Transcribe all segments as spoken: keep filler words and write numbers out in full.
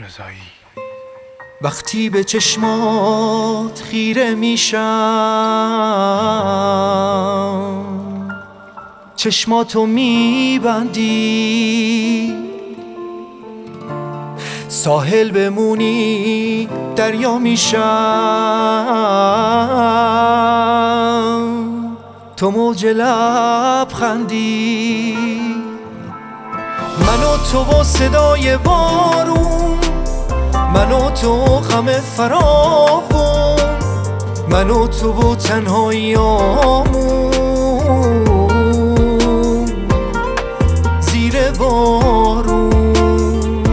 رضایی. وقتی به چشمات خیره میشم، چشماتو میبندی، ساحل بمونی دریا میشم، تو موج لبخندی. من و تو و صدای بارون، من و تو غم فراوون، من و تو و تنهاییامون زیر بارون.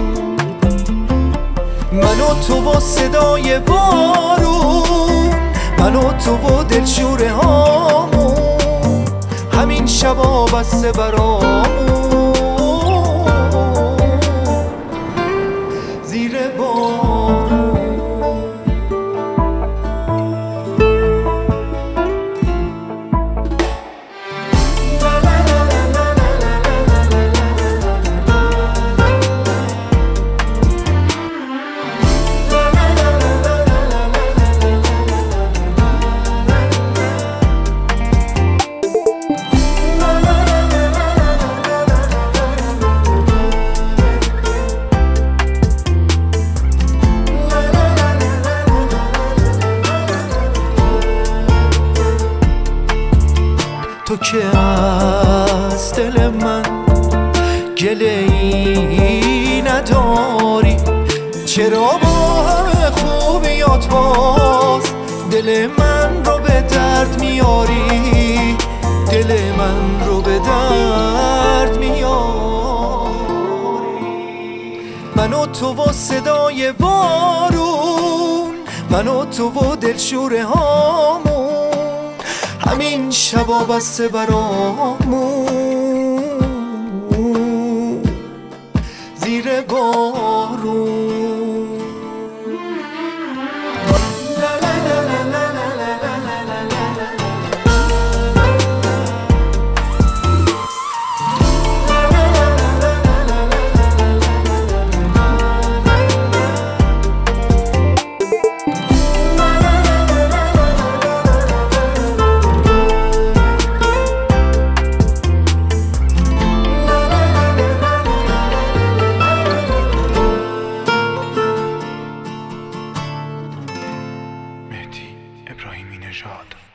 من و تو و صدای بارون، من و تو و دلشوره هامون، همین شبا بسته برامون زیر بارون. تو که از دل من گله ای نداری، چرا با همه خوبیات باز دل من رو به درد میاری، دل من رو به درد میاری. من و تو و صدای بارون، من و تو و دلشوره هامون، همین شبا بسته برامون زیر بارون. ابراهیمی نژاد.